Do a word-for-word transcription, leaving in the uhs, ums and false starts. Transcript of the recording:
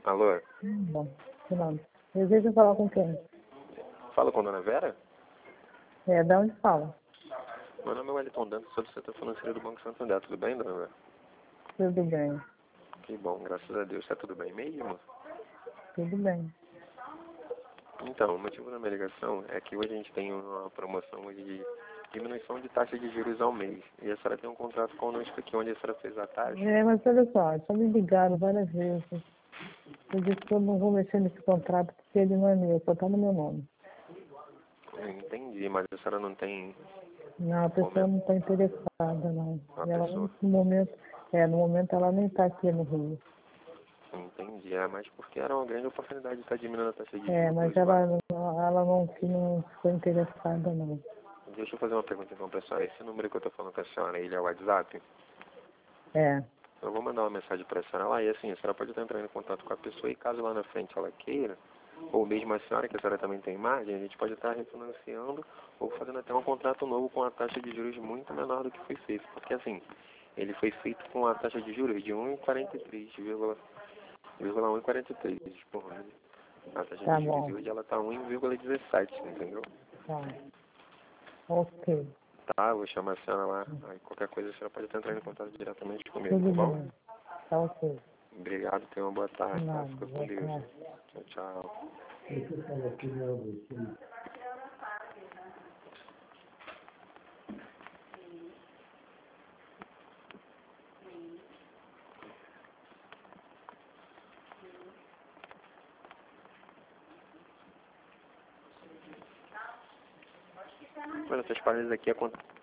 Alô? Hum, bom, não. Deseja falar com quem? Fala com a dona Vera? É, da onde fala? Meu nome é Wellington Dantas, sou do setor financeiro do Banco Santander. Tudo bem, dona Vera? Tudo bem, Que bom, graças a Deus. Tá tudo bem mesmo? tudo bem. Então, o motivo da minha ligação é que hoje a gente tem uma promoção hoje de diminuição de taxa de juros ao mês. E a senhora tem um contrato conosco aqui onde a senhora fez a taxa. É, mas olha só, já me ligaram várias vezes. Eu disse que eu não vou mexer nesse contrato porque ele não é meu, só tá no meu nome. Eu entendi, mas a senhora não tem Não, a pessoa não está interessada, não. uma E ela, pessoa. no momento, é, no momento ela nem está aqui no Rio. Entendi, é, mas porque era uma grande oportunidade de estar diminuindo a taxa de É, juros. mas Lá. ela, ela não, não ficou interessada, não. Deixa eu fazer uma pergunta então pra senhora. Esse número que eu tô falando com a senhora, ele é o WhatsApp? É, Eu vou mandar uma mensagem para a senhora lá e assim, a senhora pode estar entrando em contato com a pessoa e caso lá na frente ela queira, ou mesmo a senhora, que a senhora também tem margem, a gente pode estar refinanciando ou fazendo até um contrato novo com a taxa de juros muito menor do que foi feito. Porque assim, ele foi feito com a taxa de juros de um vírgula quarenta e três por mês. A taxa tá de juros bom. de hoje ela está um vírgula dezessete, entendeu? Tá. Ok. Tá, eu vou chamar a senhora lá, aí qualquer coisa a senhora pode estar entrando em contato diretamente comigo, Tudo tá bom? bem. Tá ok. Obrigado, tenha uma boa tarde, tá? Nada, Fica com boa Deus. tarde. Tchau, tchau. Olha, essas páginas aqui é conta